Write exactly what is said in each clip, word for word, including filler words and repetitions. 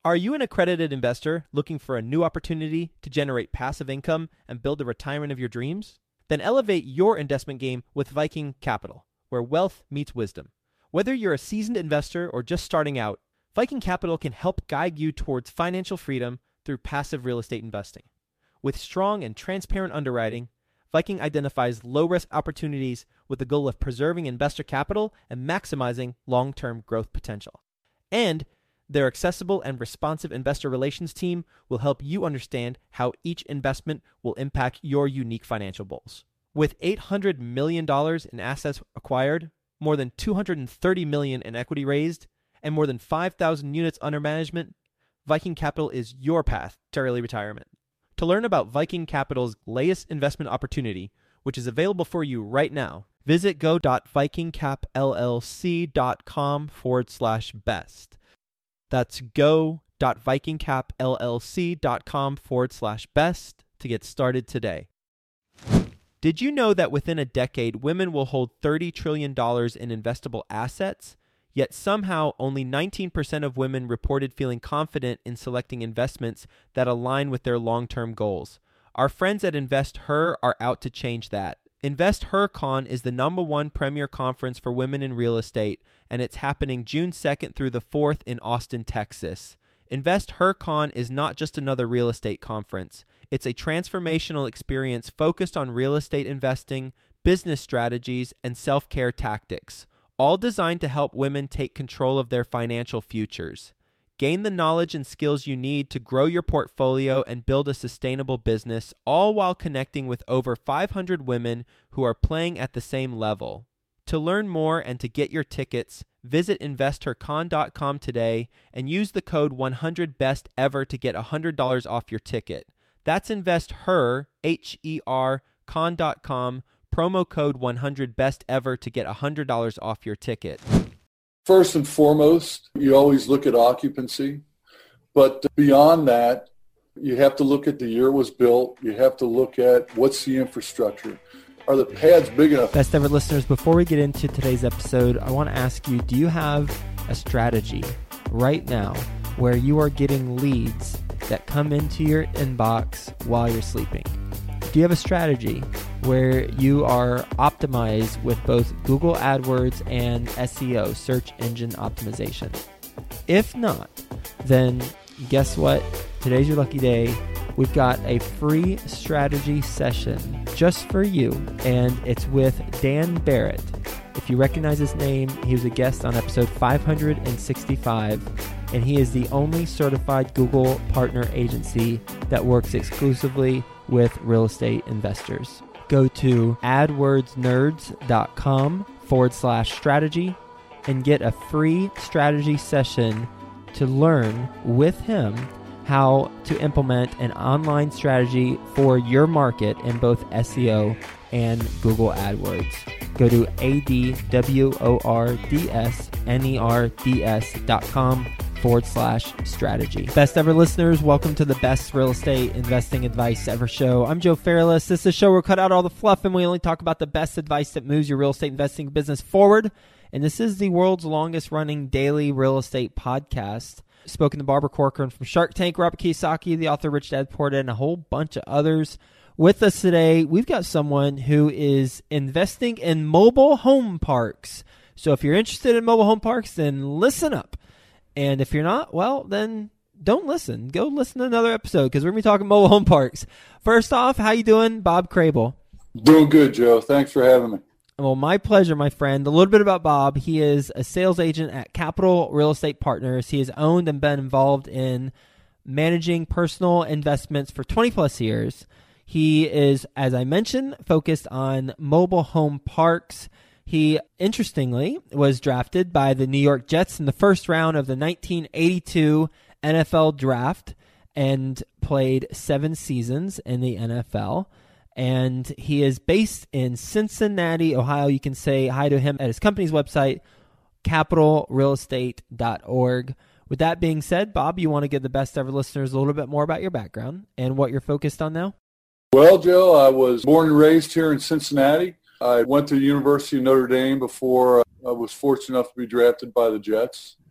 Are you an accredited investor looking for a new opportunity to generate passive income and build the retirement of your dreams? Then elevate your investment game with Viking Capital, where wealth meets wisdom. Whether you're a seasoned investor or just starting out, Viking Capital can help guide you towards financial freedom through passive real estate investing. With strong and transparent underwriting, Viking identifies low-risk opportunities with the goal of preserving investor capital and maximizing long-term growth potential. And their accessible and responsive investor relations team will help you understand how each investment will impact your unique financial goals. With eight hundred million dollars in assets acquired, more than two hundred thirty million dollars in equity raised, and more than five thousand units under management, Viking Capital is your path to early retirement. To learn about Viking Capital's latest investment opportunity, which is available for you right now, visit go.vikingcapllc.com forward slash best. That's go.vikingcapllc.com forward slash best to get started today. Did you know that within a decade, women will hold thirty trillion dollars in investable assets? Yet somehow only nineteen percent of women reported feeling confident in selecting investments that align with their long-term goals. Our friends at InvestHer are out to change that. InvestHerCon is the number one premier conference for women in real estate, and it's happening June second through the fourth in Austin, Texas. InvestHerCon is not just another real estate conference. It's a transformational experience focused on real estate investing, business strategies, and self-care tactics, all designed to help women take control of their financial futures. Gain the knowledge and skills you need to grow your portfolio and build a sustainable business, all while connecting with over five hundred women who are playing at the same level. To learn more and to get your tickets, visit investor con dot com today and use the code one hundred best ever to get one hundred dollars off your ticket. That's InvestHer, H E R, con dot com, promo code one hundred best ever to get one hundred dollars off your ticket. First and foremost, you always look at occupancy, but beyond that, you have to look at the year it was built. You have to look at what's the infrastructure. Are the pads big enough? Best ever listeners, before we get into today's episode, I want to ask you, do you have a strategy right now where you are getting leads that come into your inbox while you're sleeping? Do you have a strategy where you are optimized with both Google AdWords and S E O, search engine optimization? If not, then guess what? Today's your lucky day. We've got a free strategy session just for you, and it's with Dan Barrett. If you recognize his name, he was a guest on episode five hundred sixty-five, and he is the only certified Google partner agency that works exclusively with real estate investors. Go to adwordsnerds.com forward slash strategy and get a free strategy session to learn with him how to implement an online strategy for your market in both S E O and Google AdWords. Go to adwordsnerds.com forward slash strategy. Best ever listeners, welcome to the best real estate investing advice ever show. I'm Joe Fairless. This is a show where we cut out all the fluff and we only talk about the best advice that moves your real estate investing business forward. And this is the world's longest running daily real estate podcast. Spoken to Barbara Corcoran from Shark Tank, Robert Kiyosaki, the author Rich Dad Poor Dad, and a whole bunch of others. With us today, we've got someone who is investing in mobile home parks. So if you're interested in mobile home parks, then listen up. And if you're not, well, then don't listen. Go listen to another episode because we're going to be talking mobile home parks. First off, how you doing, Bob Crable? Doing good, Joe. Thanks for having me. Well, my pleasure, my friend. A little bit about Bob. He is a sales agent at Capital Real Estate Partners. He has owned and been involved in managing personal investments for twenty plus years. He is, as I mentioned, focused on mobile home parks. He, interestingly, was drafted by the New York Jets in the first round of the nineteen eighty-two N F L draft and played seven seasons in the N F L. And he is based in Cincinnati, Ohio. You can say hi to him at his company's website, capital real estate dot org. With that being said, Bob, you want to give the best ever listeners a little bit more about your background and what you're focused on now? Well, Joe, I was born and raised here in Cincinnati. I went to the University of Notre Dame before I was fortunate enough to be drafted by the Jets.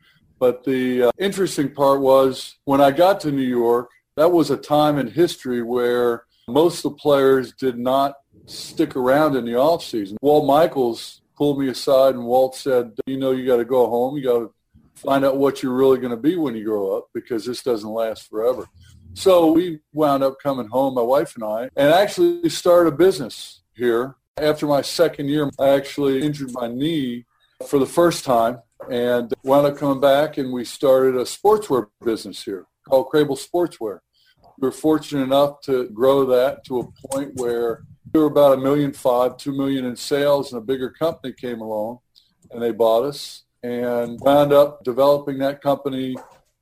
But the uh, interesting part was when I got to New York, that was a time in history where most of the players did not stick around in the off season. Walt Michaels pulled me aside and Walt said, you know, you got to go home. You got to find out what you're really going to be when you grow up because this doesn't last forever. So we wound up coming home, my wife and I, and actually started a business here. After my second year, I actually injured my knee for the first time and wound up coming back, and we started a sportswear business here called Crable Sportswear. We were fortunate enough to grow that to a point where we were about a million five, two million in sales, and a bigger company came along, and they bought us and wound up developing that company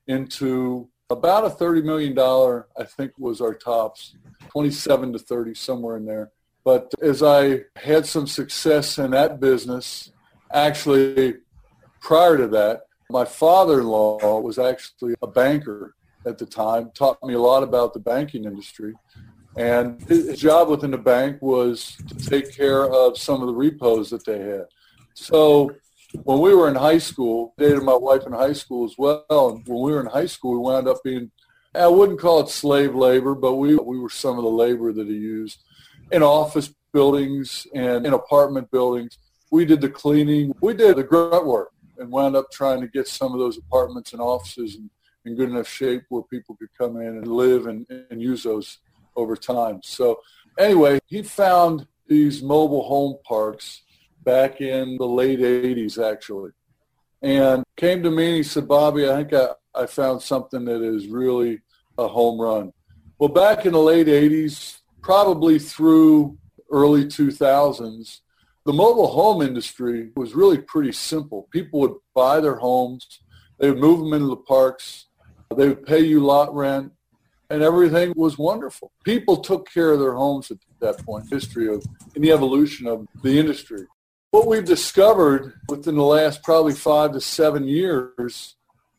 into about a thirty million dollars, I think was our tops, twenty-seven to thirty, somewhere in there. But as I had some success in that business, actually prior to that, my father-in-law was actually a banker at the time, taught me a lot about the banking industry. And his job within the bank was to take care of some of the repos that they had. So when we were in high school, I dated my wife in high school as well, and when we were in high school, we wound up being, I wouldn't call it slave labor, but we we were some of the labor that he used in office buildings and in apartment buildings. We did the cleaning. We did the grunt work and wound up trying to get some of those apartments and offices in, in good enough shape where people could come in and live and, and use those over time. So anyway, he found these mobile home parks back in the late eighties, actually, and came to me and he said, Bobby, I think I, I found something that is really a home run. Well, back in the late eighties, probably through early two thousands, the mobile home industry was really pretty simple. People would buy their homes, they would move them into the parks, they would pay you lot rent, and everything was wonderful. People took care of their homes at that point, history of, in the evolution of the industry. What we've discovered within the last probably five to seven years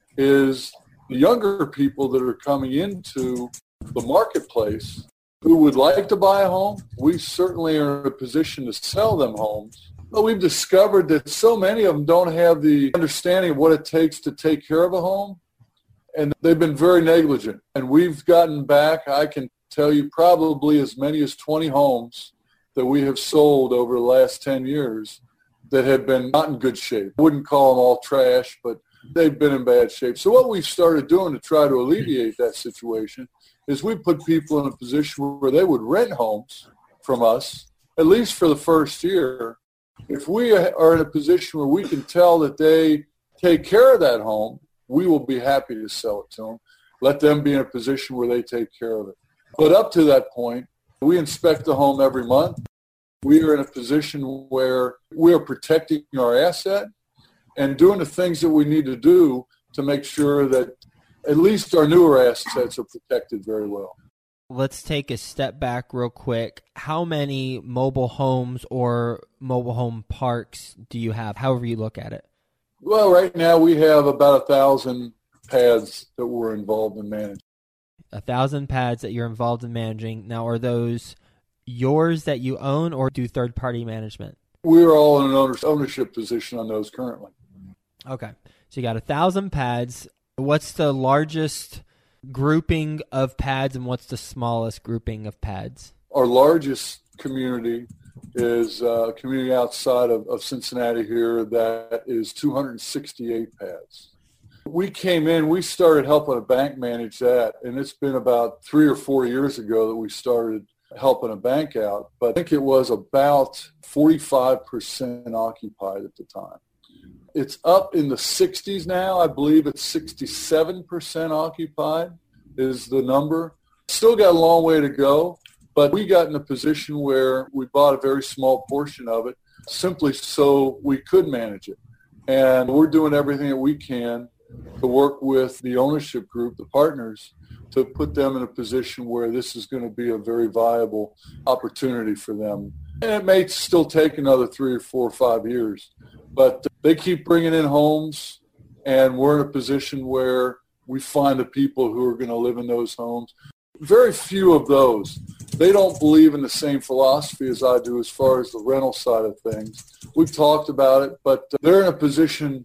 is the younger people that are coming into the marketplace who would like to buy a home. We certainly are in a position to sell them homes. But we've discovered that so many of them don't have the understanding of what it takes to take care of a home. And they've been very negligent. And we've gotten back, I can tell you, probably as many as twenty homes that we have sold over the last ten years that have been not in good shape. I wouldn't call them all trash, but they've been in bad shape. So what we've started doing to try to alleviate that situation is we put people in a position where they would rent homes from us, at least for the first year. If we are in a position where we can tell that they take care of that home, we will be happy to sell it to them. Let them be in a position where they take care of it. But up to that point, we inspect the home every month. We are in a position where we are protecting our asset and doing the things that we need to do to make sure that at least our newer assets are protected very well. Let's take a step back real quick. How many mobile homes or mobile home parks do you have, however you look at it? Well, right now we have about a thousand pads that we're involved in managing. A thousand pads that you're involved in managing. Now, are those yours that you own or do third-party management? We're all in an ownership position on those currently. Okay. So you got a thousand pads. What's the largest grouping of pads and what's the smallest grouping of pads? Our largest community is a community outside of, of Cincinnati here that is two hundred sixty-eight pads. We came in, we started helping a bank manage that, and it's been about three or four years ago that we started helping a bank out, but I think it was about forty-five percent occupied at the time. It's up in the sixties now. I believe it's sixty-seven percent occupied is the number. Still got a long way to go, but we got in a position where we bought a very small portion of it simply so we could manage it. And we're doing everything that we can to work with the ownership group, the partners, to put them in a position where this is going to be a very viable opportunity for them. And it may still take another three or four or five years, but they keep bringing in homes, and we're in a position where we find the people who are going to live in those homes. Very few of those. They don't believe in the same philosophy as I do as far as the rental side of things. We've talked about it, but they're in a position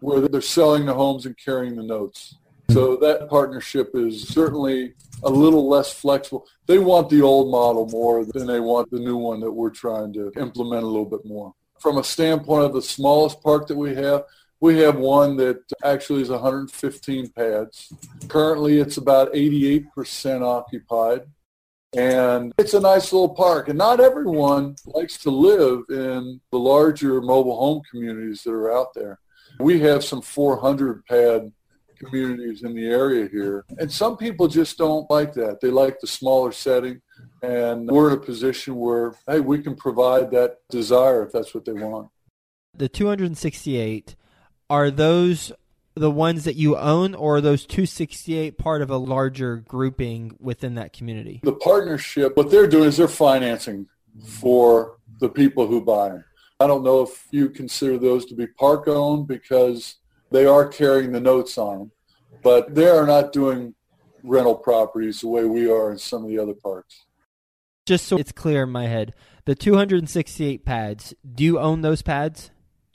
where they're selling the homes and carrying the notes. So that partnership is certainly a little less flexible. They want the old model more than they want the new one that we're trying to implement a little bit more. From a standpoint of the smallest park that we have, we have one that actually is one hundred fifteen pads. Currently, it's about eighty-eight percent occupied. And it's a nice little park. And not everyone likes to live in the larger mobile home communities that are out there. We have some four hundred pad communities in the area here. And some people just don't like that. They like the smaller setting. And we're in a position where, hey, we can provide that desire if that's what they want. The two hundred sixty-eight, are those the ones that you own, or are those two hundred sixty-eight part of a larger grouping within that community? The partnership, what they're doing is they're financing for the people who buy them. I don't know if you consider those to be park-owned because they are carrying the notes on them, but they are not doing rental properties the way we are in some of the other parks. Just so it's clear in my head, the two hundred sixty-eight pads, do you own those pads?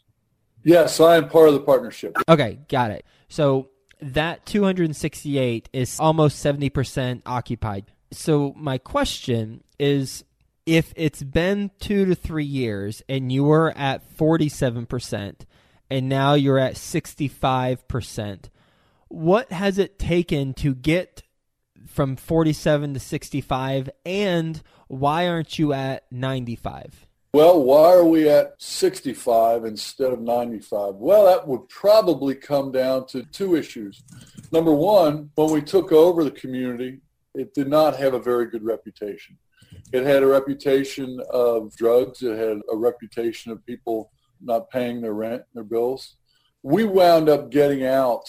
Yes, I am part of the partnership. Okay, got it. So that two hundred sixty-eight is almost seventy percent occupied. So my question is, if it's been two to three years and you were at forty-seven percent and now you're at sixty-five percent, what has it taken to get from forty-seven to sixty-five, and why aren't you at ninety-five? Well, why are we at sixty-five instead of ninety-five? Well, that would probably come down to two issues. Number one, when we took over the community, it did not have a very good reputation. It had a reputation of drugs. It had a reputation of people not paying their rent, their bills. We wound up getting out,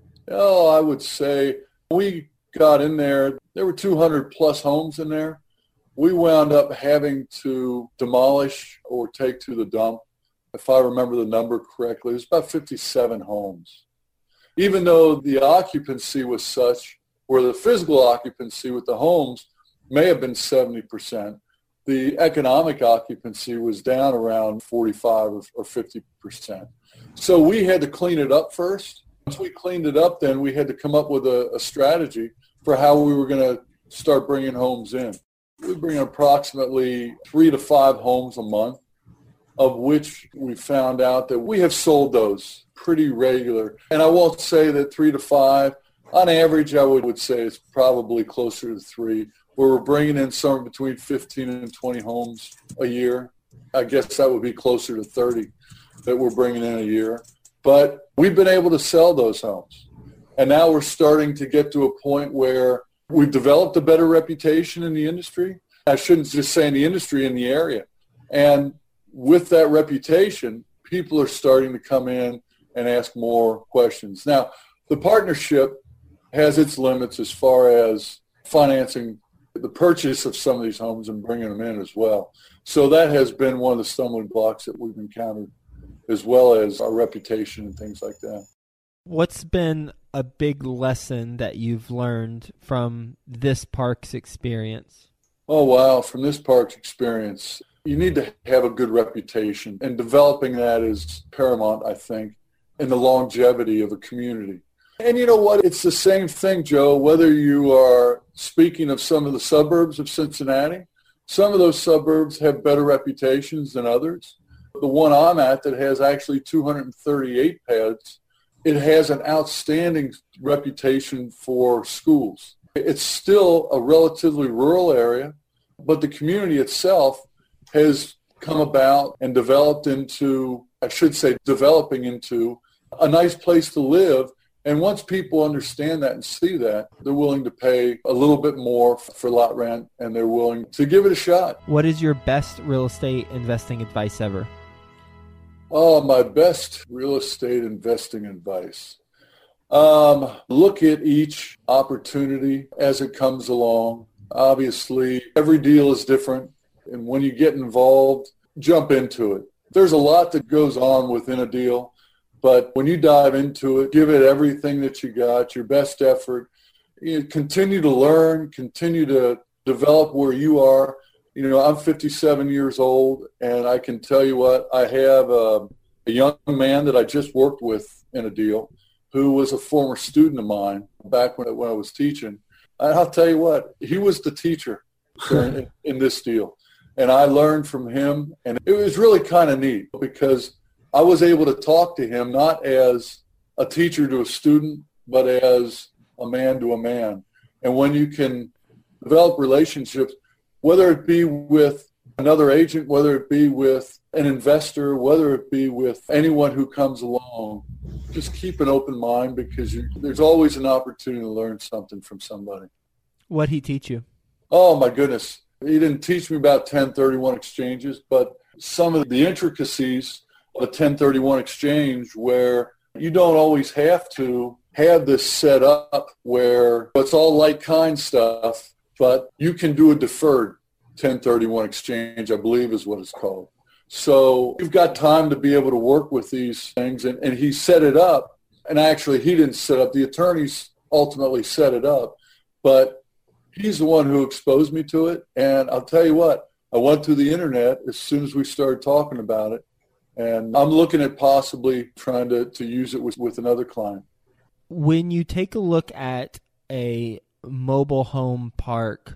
oh, I would say we got in there. There were two hundred plus homes in there. We wound up having to demolish or take to the dump, if I remember the number correctly, it was about fifty-seven homes. Even though the occupancy was such, where the physical occupancy with the homes may have been seventy percent, the economic occupancy was down around forty-five or fifty percent. So we had to clean it up first. Once we cleaned it up, then we had to come up with a, a strategy for how we were going to start bringing homes in. We bring approximately three to five homes a month, of which we found out that we have sold those pretty regular. And I won't say that three to five. On average, I would, would say it's probably closer to three, where we're bringing in somewhere between fifteen and twenty homes a year. I guess that would be closer to thirty that we're bringing in a year. But we've been able to sell those homes. And now we're starting to get to a point where we've developed a better reputation in the industry. I shouldn't just say in the industry, in the area. And with that reputation, people are starting to come in and ask more questions. Now, the partnership has its limits as far as financing the purchase of some of these homes and bringing them in as well. So that has been one of the stumbling blocks that we've encountered, as well as our reputation and things like that. What's been a big lesson that you've learned from this park's experience? Oh, wow. From this park's experience, you need to have a good reputation. And developing that is paramount, I think, in the longevity of a community. And you know what? It's the same thing, Joe, whether you are speaking of some of the suburbs of Cincinnati. Some of those suburbs have better reputations than others. The one I'm at that has actually two hundred thirty-eight pads, it has an outstanding reputation for schools. It's still a relatively rural area, but the community itself has come about and developed into, I should say, developing into a nice place to live. And once people understand that and see that, they're willing to pay a little bit more for lot rent, and they're willing to give it a shot. What is your best real estate investing advice ever? Oh, my best real estate investing advice. Um, look at each opportunity as it comes along. Obviously, every deal is different. And when you get involved, jump into it. There's a lot that goes on within a deal. But when you dive into it, give it everything that you got, your best effort. You know, continue to learn, continue to develop where you are. You know, I'm fifty-seven years old, and I can tell you what, I have a, a young man that I just worked with in a deal who was a former student of mine back when, when I was teaching. And I'll tell you what, he was the teacher in, in this deal. And I learned from him, and it was really kind of neat because I was able to talk to him not as a teacher to a student, but as a man to a man. And when you can develop relationships, whether it be with another agent, whether it be with an investor, whether it be with anyone who comes along, just keep an open mind because you, there's always an opportunity to learn something from somebody. What'd he teach you? Oh, my goodness. He didn't teach me about ten thirty-one exchanges, but some of the intricacies of a ten thirty-one exchange where you don't always have to have this set up where it's all like kind stuff, but you can do a deferred ten thirty-one exchange, I believe is what it's called. So you've got time to be able to work with these things, and, and he set it up. And actually, he didn't set up. The attorneys ultimately set it up, but he's the one who exposed me to it. And I'll tell you what, I went to the internet as soon as we started talking about it, and I'm looking at possibly trying to, to use it with, with another client. When you take a look at a mobile home park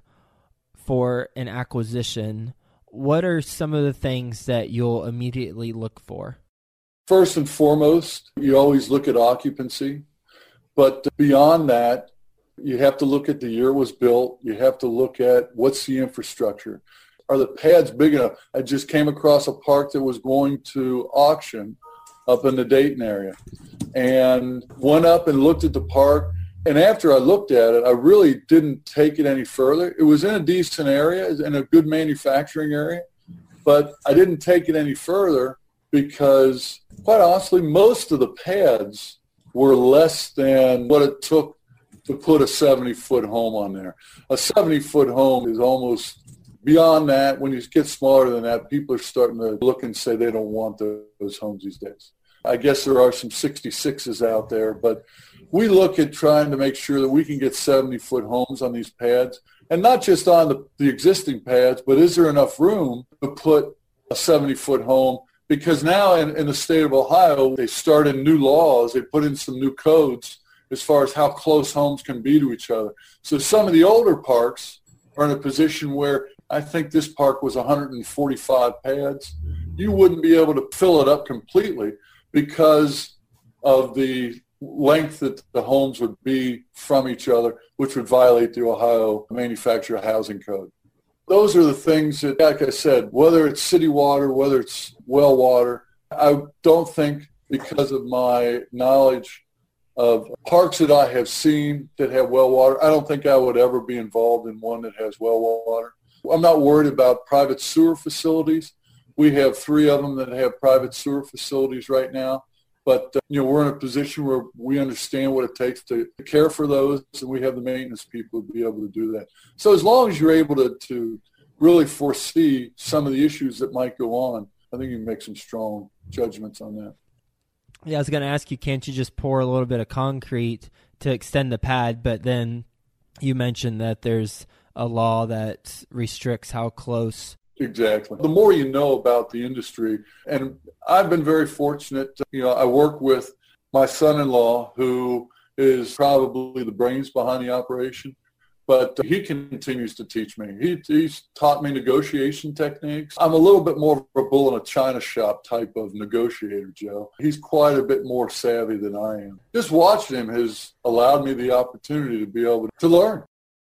for an acquisition, what are some of the things that you'll immediately look for? First and foremost, you always look at occupancy. But beyond that, you have to look at the year it was built. You have to look at what's the infrastructure. Are the pads big enough? I just came across a park that was going to auction up in the Dayton area and went up and looked at the park. And after I looked at it, I really didn't take it any further. It was in a decent area, in a good manufacturing area, but I didn't take it any further because, quite honestly, most of the pads were less than what it took to put a seventy-foot home on there. A seventy-foot home is almost beyond that. When you get smaller than that, people are starting to look and say they don't want those homes these days. I guess there are some sixty-sixes out there, but we look at trying to make sure that we can get seventy-foot homes on these pads, and not just on the, the existing pads, but is there enough room to put a seventy-foot home? Because now in, in the state of Ohio, they started new laws. They put in some new codes as far as how close homes can be to each other. So some of the older parks are in a position where I think this park was one hundred forty-five pads. You wouldn't be able to fill it up completely because of the length that the homes would be from each other, which would violate the Ohio Manufactured Housing Code. Those are the things that, like I said, whether it's city water, whether it's well water, I don't think because of my knowledge of parks that I have seen that have well water, I don't think I would ever be involved in one that has well water. I'm not worried about private sewer facilities. We have three of them that have private sewer facilities right now. But, uh, you know, we're in a position where we understand what it takes to care for those, and we have the maintenance people to be able to do that. So as long as you're able to, to really foresee some of the issues that might go on, I think you can make some strong judgments on that. Yeah, I was going to ask you, can't you just pour a little bit of concrete to extend the pad? But then you mentioned that there's a law that restricts how close. Exactly. The more you know about the industry, and I've been very fortunate, to, you know, I work with my son-in-law who is probably the brains behind the operation, but he continues to teach me. He, he's taught me negotiation techniques. I'm a little bit more of a bull in a china shop type of negotiator, Joe. He's quite a bit more savvy than I am. Just watching him has allowed me the opportunity to be able to learn.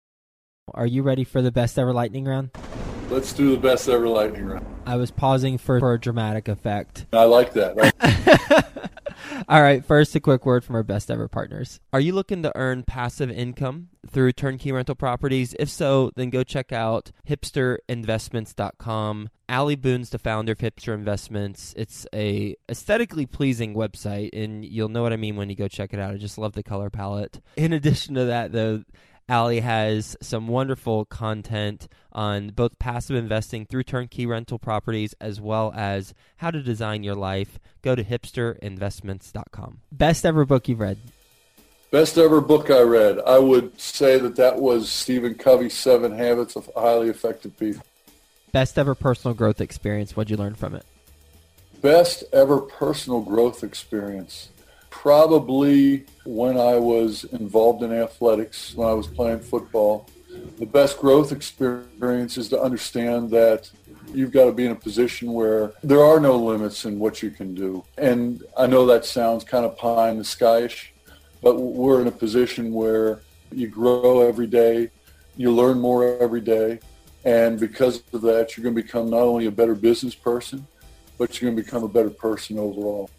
Are you ready for the best ever lightning round? Let's do the best ever lightning round. I was pausing for, for a dramatic effect. I like that. All right, first a quick word from our best ever partners. Are you looking to earn passive income through turnkey rental properties? If so, then go check out hipster investments dot com. Allie Boone's the founder of Hipster Investments. It's a aesthetically pleasing website, and you'll know what I mean when you go check it out. I just love the color palette. In addition to that, though, Allie has some wonderful content on both passive investing through turnkey rental properties as well as how to design your life. Go to hipster investments dot com. Best ever book you've read? Best ever book I read. I would say that that was Stephen Covey's Seven Habits of Highly Effective People. Best ever personal growth experience. What'd you learn from it? Best ever personal growth experience. Probably when I was involved in athletics, when I was playing football. The best growth experience is to understand that you've got to be in a position where there are no limits in what you can do. And I know that sounds kind of pie in the sky-ish, but we're in a position where you grow every day, you learn more every day, and because of that, you're going to become not only a better business person, but you're going to become a better person overall.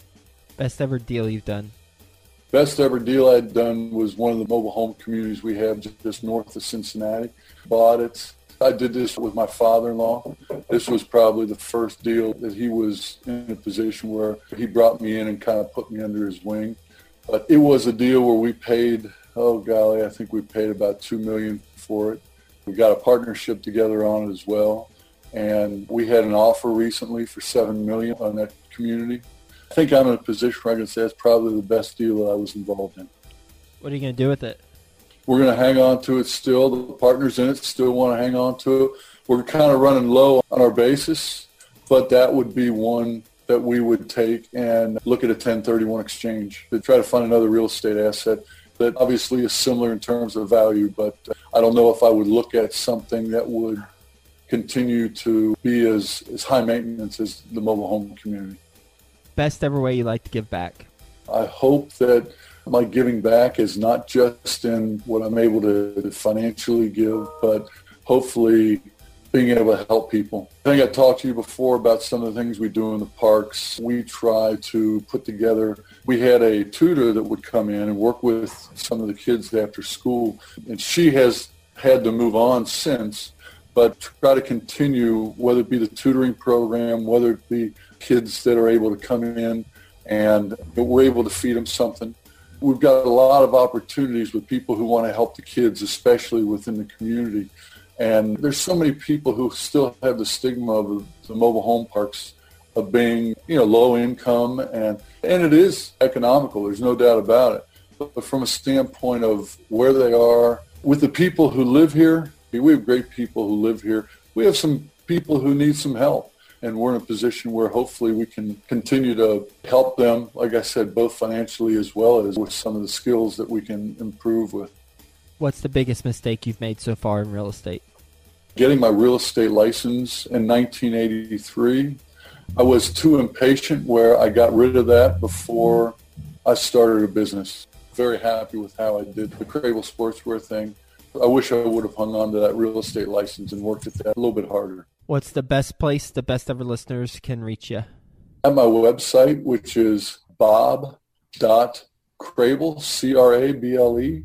Best ever deal you've done? Best ever deal I'd done was one of the mobile home communities we have just north of Cincinnati. Bought it. I did this with my father-in-law. This was probably the first deal that he was in a position where he brought me in and kind of put me under his wing. But it was a deal where we paid, oh golly, I think we paid about two million dollars for it. We got a partnership together on it as well. And we had an offer recently for seven million dollars on that community. I think I'm in a position where I can say it's probably the best deal that I was involved in. What are you going to do with it? We're going to hang on to it still. The partners in it still want to hang on to it. We're kind of running low on our basis, but that would be one that we would take and look at a ten thirty-one exchange to try to find another real estate asset that obviously is similar in terms of value, but I don't know if I would look at something that would continue to be as, as high maintenance as the mobile home community. Best ever way you like to give back? I hope that my giving back is not just in what I'm able to financially give, but hopefully being able to help people. I think I talked to you before about some of the things we do in the parks. We try to put together, we had a tutor that would come in and work with some of the kids after school, and she has had to move on since, but try to continue, whether it be the tutoring program, whether it be kids that are able to come in and we're able to feed them something. We've got a lot of opportunities with people who want to help the kids, especially within the community. And there's so many people who still have the stigma of the mobile home parks of being, you know, low income, and, and it is economical. There's no doubt about it. But from a standpoint of where they are, with the people who live here, we have great people who live here. We have some people who need some help. And we're in a position where hopefully we can continue to help them, like I said, both financially as well as with some of the skills that we can improve with. What's the biggest mistake you've made so far in real estate? Getting my real estate license in nineteen eighty-three. I was too impatient where I got rid of that before I started a business. Very happy with how I did the Crable Sportswear thing. I wish I would have hung on to that real estate license and worked at that a little bit harder. What's the best place the best ever listeners can reach you? At my website, which is bob dot crable, C R A B L E,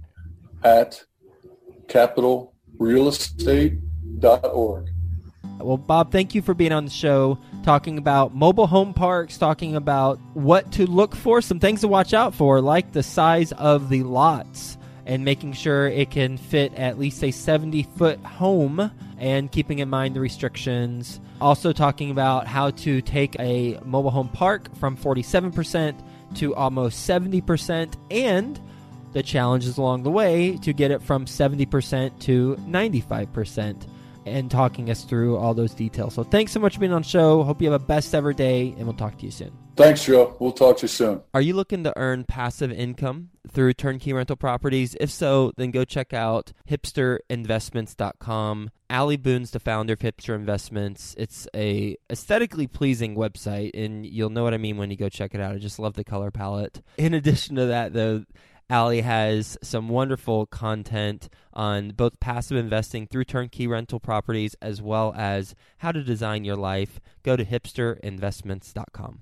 at capital real estate dot org. Well, Bob, thank you for being on the show, talking about mobile home parks, talking about what to look for, some things to watch out for, like the size of the lots and making sure it can fit at least a seventy-foot home and keeping in mind the restrictions. Also talking about how to take a mobile home park from forty-seven percent to almost seventy percent and the challenges along the way to get it from seventy percent to ninety-five percent, and talking us through all those details. So thanks so much for being on the show. Hope you have a best ever day, and we'll talk to you soon. Thanks, Joe. We'll talk to you soon. Are you looking to earn passive income through turnkey rental properties? If so, then go check out hipster investments dot com. Allie Boone's the founder of Hipster Investments. It's a aesthetically pleasing website, and you'll know what I mean when you go check it out. I just love the color palette. In addition to that, though, Allie has some wonderful content on both passive investing through turnkey rental properties as well as how to design your life. Go to hipster investments dot com.